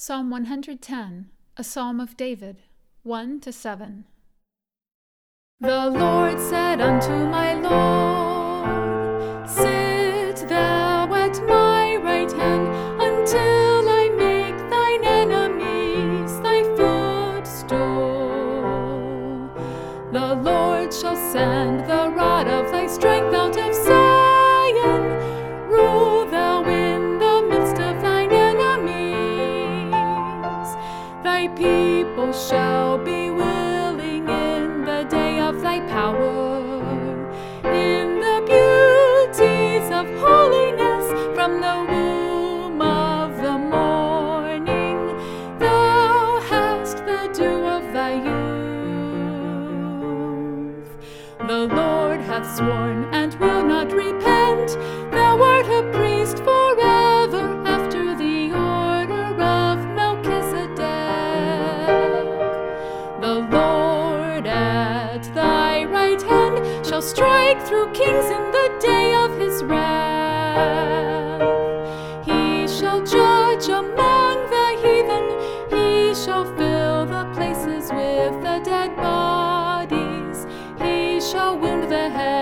Psalm 110, a Psalm of David, 1-7. The Lord said unto my Lord, Sit thou at my right hand, until I make thine enemies thy footstool. The Lord shall send the rod of thy strength out of Zion. Rule thou in the midst of thine enemies. Thy people shall be willing in the day of thy power, in the beauties of holiness. From the womb of the morning thou hast the dew of thy youth. The Lord hath sworn and will not repent. Thou art a priest forever after the order of Melchizedek. The Lord at thy right hand shall strike through kings in the day of his wrath. He shall judge among the heathen. He shall fill the places with the dead bodies. He shall wound the head